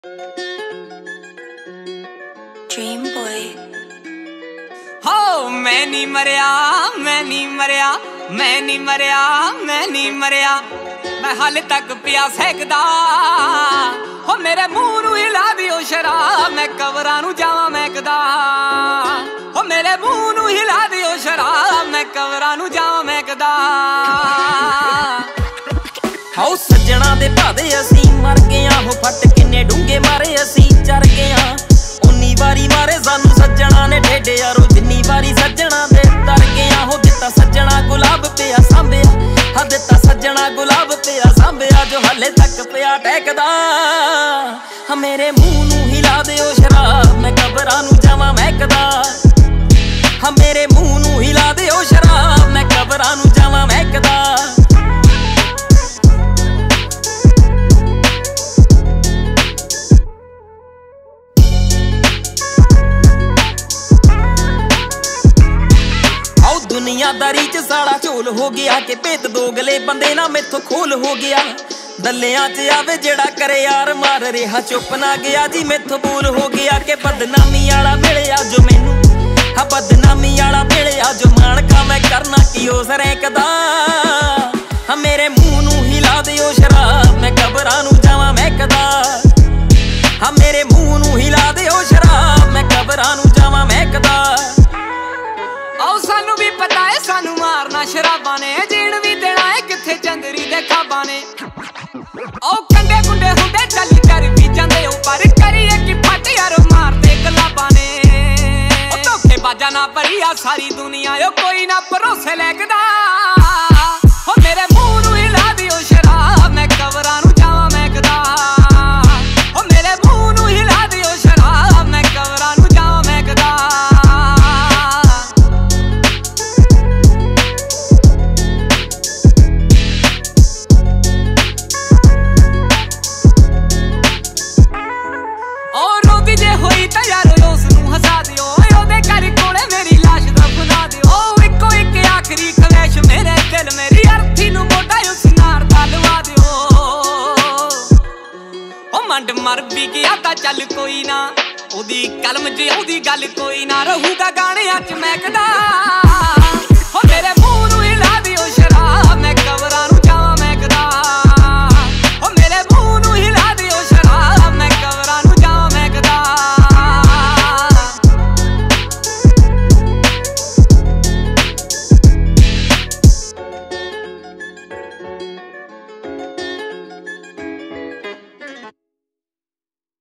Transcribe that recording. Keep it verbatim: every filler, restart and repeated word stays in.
Dream boy. हो मैं नहीं मरिया मैं नहीं मरिया मैं नहीं मरिया मैं नहीं मरिया मैं हाले तक पिया सेकदा हो मेरे मुंह नू हिला दियो शराब मैं कबरां नू जावां महकदा हो मेरे मुंह नू हिला दियो शराब मैं कबरां नू जावां महकदा हाउ सज्जणा दे भादे असी मर गया हो फट किन्ने डूंगे मारे असी चर गया उन्नी वारी मारे सानू सज्जणा ने ढेडे यारो जिन्नी वारी सज्जणा दे तर गया हो दिता सज्जणा गुलाब पिया सांभया हा दिता सज्जणा गुलाब पिया सांभया जो हले तक पिया टहकदा हा मेरे मुंह नू हिला दियो शराब मैं कबरां नू जावां महकदा हा मेरे मुंह नू हिला दियो शराब मैं कबरां नू जावां महकदा दुनियादारी च साड़ा झोल हो गया कि भेत दोगले बंदे ना मेथों खोल हो गया दलियां च आवे जेड़ा करे यार मार रहा चुप ना गया जी मेथों बोल हो गया कि बदनामी आला मिलिया जो मैनू हा बदनामी आला मिलिया जो मानका मैं करना की उस रैंकदा हा मेरे मुंह नू हिला दियो शराब मैं कबरां नू जावां महकदा हा मेरे मुंह नू हिला दियो शराब मैं कबरां नू जावां महकदा आओ सानू भी पता है सानू मारना शराबा ने जीण भी देना है किथे चंदरी दे खाबा ने आओ कंडे कुंडे हुंदे चली कर भी जांदे ओ पर करिए कि फट यार मारदे गलाबा ने ओ धोखे बाजा ना भरिया सारी दुनिया ओ कोई ना भरोसे लगदा ओ मेरे मुंह नू हिला दियो शराब मैं कबरां नू जावां महकदा ओ मेरे मुंह नू हिला दियो शराब मैं कबरां नू जावां महकदा होई तो यार उस नू हसा दियो ओदे घर कोले मेरी लाश दफना दियो ओ इको एक आखिरी ख्वाहिश मेरे दिल मेरी अर्थी नू मोटा उस नार दा लवा दियो ओ मंड मर भी गया ता चल कोई ना ओदी कलम च ओदी गल कोई ना रहूगा गाने च महकदा ओ मेरे मुंह नू हिला दियो शराब